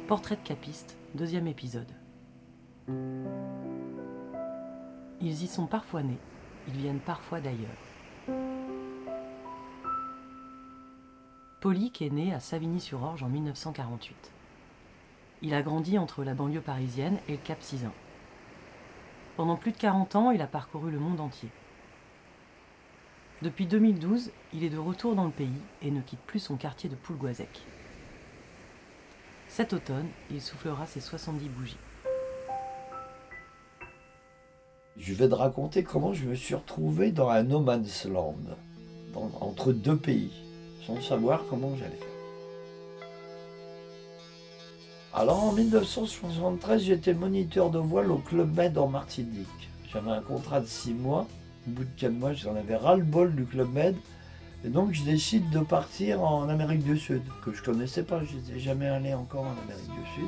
Portrait de capiste, 2e épisode. Ils y sont parfois nés, ils viennent parfois d'ailleurs. Paulique est né à Savigny-sur-Orge en 1948. Il a grandi entre la banlieue parisienne et le Cap Sizun. Pendant plus de 40 ans, il a parcouru le monde entier. Depuis 2012, il est de retour dans le pays et ne quitte plus son quartier de Poulgoisec. Cet automne, il soufflera ses 70 bougies. Je vais te raconter comment je me suis retrouvé dans un no man's land, entre deux pays, sans savoir comment j'allais faire. Alors en 1973, j'étais moniteur de voile au Club Med en Martinique. J'avais un contrat de 6 mois. Au bout de 4 mois, j'en avais ras-le-bol du Club Med. Et donc je décide de partir en Amérique du Sud, que je ne connaissais pas. Je n'étais jamais allé encore en Amérique du Sud.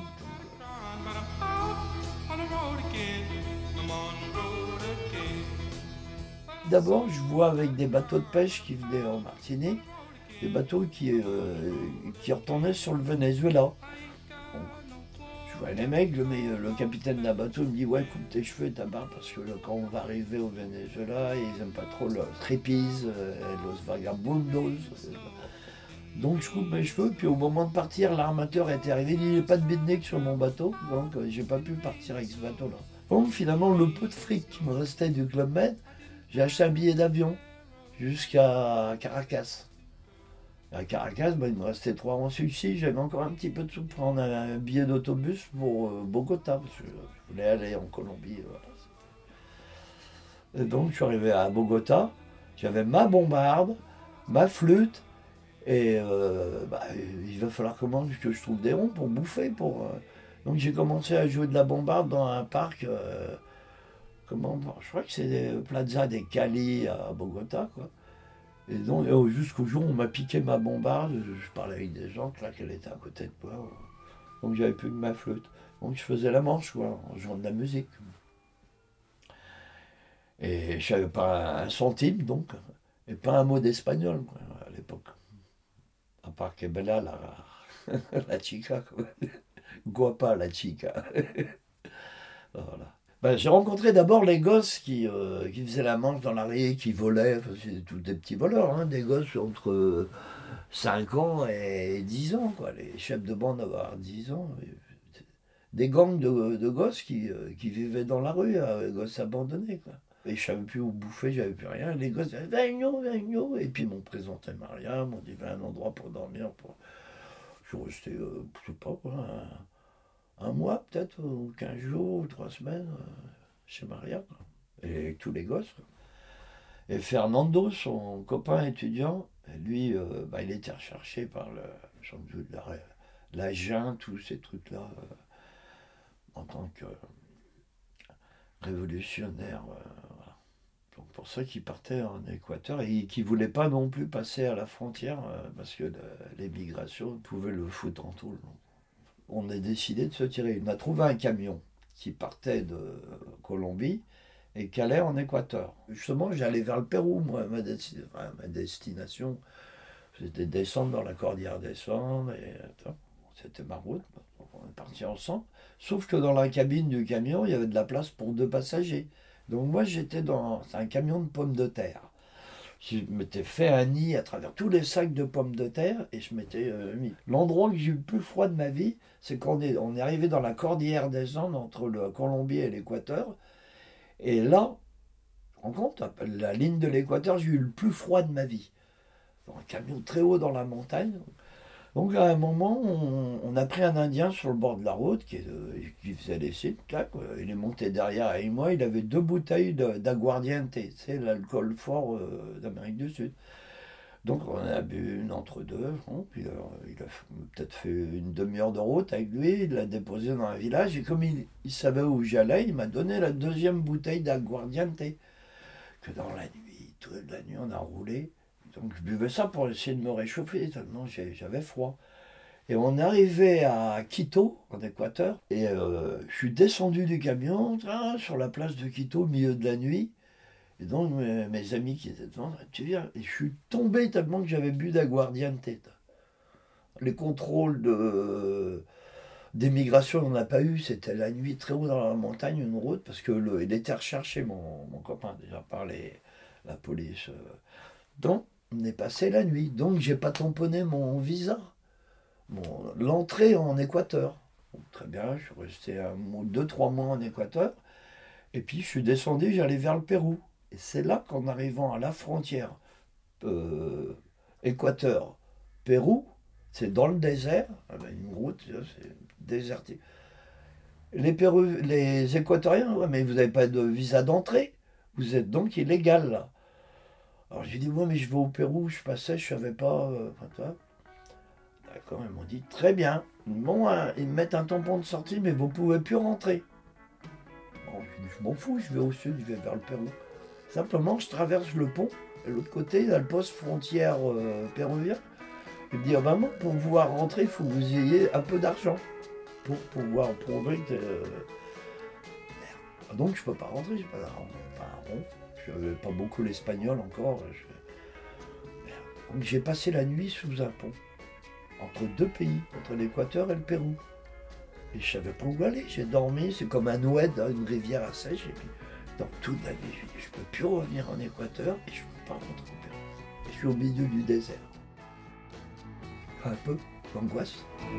D'abord, je vois avec des bateaux de pêche qui venaient en Martinique, des bateaux qui retournaient sur le Venezuela. Bon, je vois les mecs, le capitaine d'un bateau me dit « Ouais, coupe tes cheveux et ta barbe parce que quand on va arriver au Venezuela, ils n'aiment pas trop los trippies, los vagabundos. » Donc je coupe mes cheveux, puis au moment de partir, l'armateur était arrivé, il n'y avait pas de beatnik sur mon bateau, donc j'ai pas pu partir avec ce bateau-là. Donc finalement, le peu de fric qui me restait du Club Med, j'ai acheté un billet d'avion jusqu'à Caracas. À Caracas, il me restait 3 mois ici, j'avais encore un petit peu de sous pour prendre un billet d'autobus pour Bogota, parce que je voulais aller en Colombie. Voilà. Et donc je suis arrivé à Bogota, j'avais ma bombarde, ma flûte, et il va falloir que je trouve des ronds pour bouffer. Donc j'ai commencé à jouer de la bombarde dans un parc, je crois que c'est Plaza de Cali à Bogota, quoi. Et donc jusqu'au jour où on m'a piqué ma bombarde, je parlais avec des gens, là qu'elle était à côté de moi. Donc j'avais plus que ma flûte. Donc je faisais la manche, quoi, en jouant de la musique. Et je n'avais pas un centime, donc, et pas un mot d'espagnol, quoi, à l'époque. À part que bella la chica, quoi. Guapa la chica. Voilà. J'ai rencontré d'abord les gosses qui faisaient la manche dans la rue, qui volaient. Enfin, c'était tous des petits voleurs, hein, des gosses entre 5 ans et 10 ans, quoi. Les chefs de bande avoir 10 ans. Des gangs de gosses qui vivaient dans la rue, gosses abandonnés, quoi. Et je savais plus où bouffer, j'avais plus rien. Les gosses disaient viens, et puis ils m'ont présenté Maria, m'ont dit va un endroit pour dormir. Je suis resté, je sais pas, quoi, un mois peut-être, ou 15 jours, ou 3 semaines, chez Maria, quoi. Et tous les gosses, quoi. Et Fernando, son copain étudiant, lui, il était recherché par la junte, tous ces trucs-là, en tant que révolutionnaire. Voilà. Donc pour ça qu'il partait en Équateur et qu'il ne voulait pas non plus passer à la frontière, parce que l'émigration pouvait le foutre en tôle. On a décidé de se tirer. On a trouvé un camion qui partait de Colombie et qui allait en Équateur. Justement, j'allais vers le Pérou, moi, ma destination, c'était descendre dans la cordillère des Andes, et c'était ma route. On est partis ensemble. Sauf que dans la cabine du camion, il y avait de la place pour 2 passagers. Donc moi, j'étais dans un camion de pommes de terre. Je m'étais fait un nid à travers tous les sacs de pommes de terre et je m'étais mis. L'endroit que j'ai eu le plus froid de ma vie, c'est quand on est arrivé dans la cordillère des Andes entre la Colombie et l'Équateur. Et là, je me rends compte, la ligne de l'Équateur, j'ai eu le plus froid de ma vie. Dans un camion très haut dans la montagne. Donc à un moment, on a pris un Indien sur le bord de la route qui faisait les sites. Il est monté derrière avec moi, il avait 2 bouteilles d'aguardiente, c'est l'alcool fort d'Amérique du Sud. Donc on a bu une entre deux, puis il a peut-être fait une demi-heure de route avec lui, il l'a déposé dans un village, et comme il savait où j'allais, il m'a donné la 2e bouteille d'aguardiente. Que dans la nuit, toute la nuit on a roulé. Donc je buvais ça pour essayer de me réchauffer, tellement j'avais froid. Et on est arrivé à Quito, en Équateur, et je suis descendu du camion, sur la place de Quito, au milieu de la nuit. Et donc mes amis qui étaient devant, tu viens, et je suis tombé tellement que j'avais bu d'aguardiente. Les contrôles Des migrations, on n'a pas eu. C'était la nuit très haut dans la montagne, une route, parce que il était recherché, mon copain, déjà par la police. Donc, on est passé la nuit. Donc, j'ai pas tamponné mon visa, l'entrée en Équateur. Bon, très bien, je suis resté 2, 3 mois en Équateur. Et puis, je suis descendu, j'allais vers le Pérou. Et c'est là qu'en arrivant à la frontière euh, Équateur-Pérou, c'est dans le désert, avec une route, c'est désertique. Les Équatoriens, ouais, mais vous n'avez pas de visa d'entrée. Vous êtes donc illégal là. Alors j'ai dit, ouais, mais je vais au Pérou, je passais, je savais pas. Enfin, toi. D'accord, ils m'ont dit, très bien. Bon, hein, ils me mettent un tampon de sortie, mais vous pouvez plus rentrer. Bon, je dis, je m'en fous, je vais au sud, je vais vers le Pérou. Simplement, je traverse le pont, et de l'autre côté, il y a le poste frontière péruvien. Il me dit, ah ben bon, pour pouvoir rentrer, il faut que vous ayez un peu d'argent pour pouvoir prouver que. Merde. Donc je peux pas rentrer, j'ai pas un rond. Je n'avais pas beaucoup l'espagnol encore. Merde. Donc j'ai passé la nuit sous un pont, entre deux pays, entre l'Équateur et le Pérou. Et je savais pas où aller. J'ai dormi, c'est comme un oued, une rivière à sèche. Et puis, dans toute la nuit, je dis, je peux plus revenir en Équateur et je peux pas rentrer au Pérou. Et je suis au milieu du désert. Un peu l'angoisse.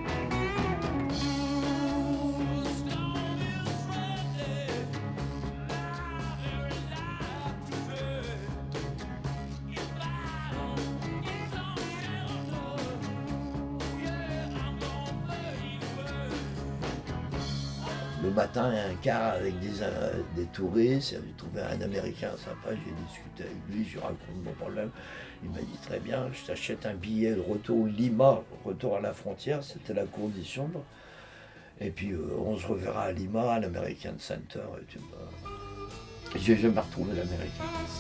Le matin, un car avec des touristes, j'ai trouvé un Américain sympa, j'ai discuté avec lui, je lui raconte mon problème. Il m'a dit très bien, je t'achète un billet de retour Lima, retour à la frontière, c'était la condition. Et puis on se reverra à Lima, à l'American Center. J'ai jamais retrouvé l'Américain.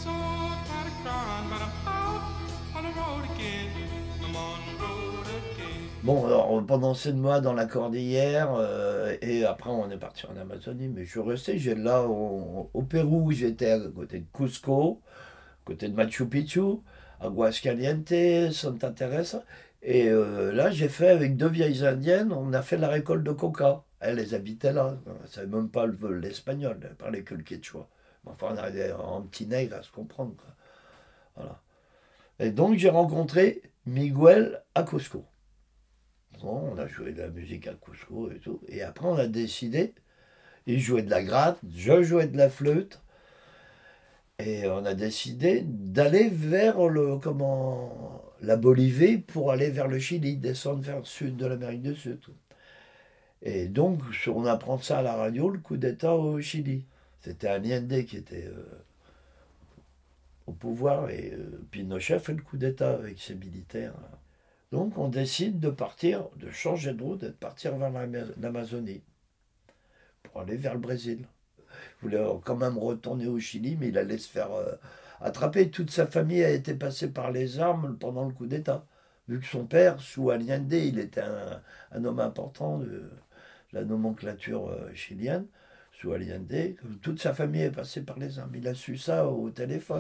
Bon, alors pendant 7 mois dans la cordillère, et après on est parti en Amazonie, mais je suis resté, j'ai là au Pérou, j'étais à côté de Cusco, à côté de Machu Picchu, Aguascalientes, Santa Teresa, et là j'ai fait avec deux vieilles indiennes, on a fait la récolte de coca. Elles habitaient là, elles ne savaient même pas l'espagnol, elles parlaient que le quechua. Enfin on arrivait en petit nègre à se comprendre, quoi. Voilà. Et donc j'ai rencontré Miguel à Cusco. Bon, on a joué de la musique à Cusco et tout. Et après, on a décidé, il jouait de la gratte, je jouais de la flûte. Et on a décidé d'aller vers la Bolivie pour aller vers le Chili, descendre vers le sud de l'Amérique du Sud. Et donc, on apprend ça à la radio, le coup d'État au Chili. C'était Allende qui était au pouvoir et Pinochet fait le coup d'État avec ses militaires. Donc on décide de partir, de changer de route et de partir vers l'Amazonie pour aller vers le Brésil. Il voulait quand même retourner au Chili, mais il allait se faire attraper. Toute sa famille a été passée par les armes pendant le coup d'État. Vu que son père, sous Allende, il était un homme important de la nomenclature chilienne, sous Allende, toute sa famille est passée par les armes. Il a su ça au téléphone.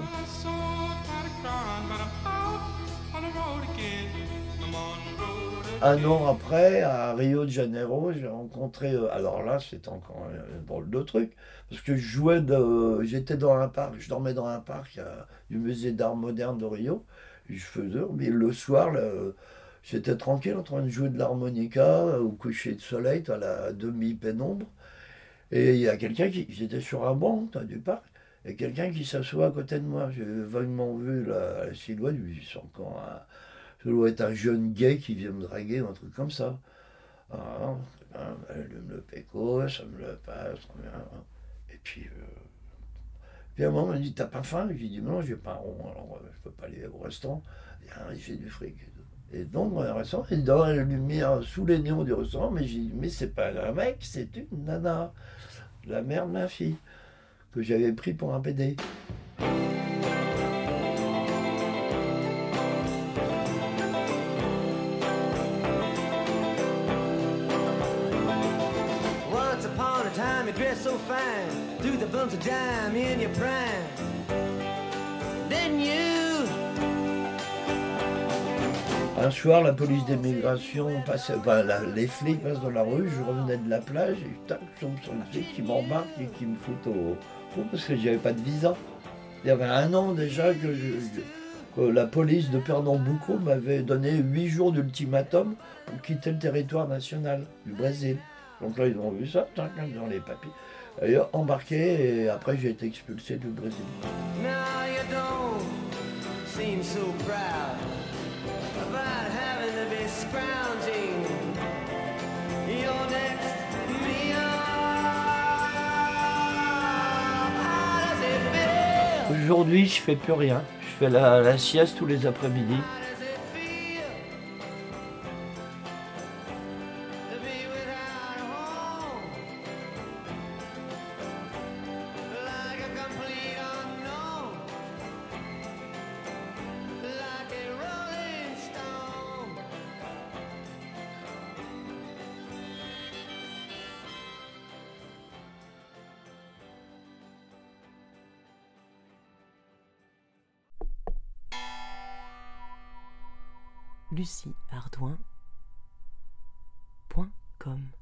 Un an après, à Rio de Janeiro, j'ai rencontré. Alors là, c'était encore un drôle de truc. Parce que j'étais dans un parc, je dormais dans un parc du musée d'art moderne de Rio. Et je faisais, mais le soir, là, j'étais tranquille en train de jouer de l'harmonica au coucher de soleil, à la demi-pénombre. Et il y a quelqu'un j'étais sur un banc du parc, et quelqu'un qui s'assoit à côté de moi. J'ai vaguement vu la silhouette, je suis encore ça doit être un jeune gay qui vient me draguer ou un truc comme ça. Ah, elle allume le péco, ça me le passe, et puis à un moment, elle me dit, t'as pas faim? J'ai dit, non, j'ai pas un rond, alors je peux pas aller au restaurant. J'ai du fric. Et donc, dans le restaurant, et dans la lumière, sous les néons du restaurant, mais j'ai dit, mais c'est pas un mec, c'est une nana, la mère de ma fille, que j'avais pris pour un PD. So fine, through the bumps of dime in your prime. Didn't you? Un soir, la police d'immigration passait, les flics passent dans la rue, je revenais de la plage et tac, je tombe sur une fille qui m'embarque et qui me fout au fond parce que j'avais pas de visa. Il y avait 1 an déjà que la police de Pernambuco m'avait donné 8 jours d'ultimatum pour quitter le territoire national du Brésil. Donc là, ils ont vu ça, tac, dans les papiers. Et embarqué, et après j'ai été expulsé du Brésil. Now you don't seem so proud about having to be scrounging your next meal. How does it feel? Aujourd'hui, je fais plus rien. Je fais la sieste tous les après-midi. How does it feel to be without a home? Like a complete unknown, like a rolling stone. LucieArdouin.com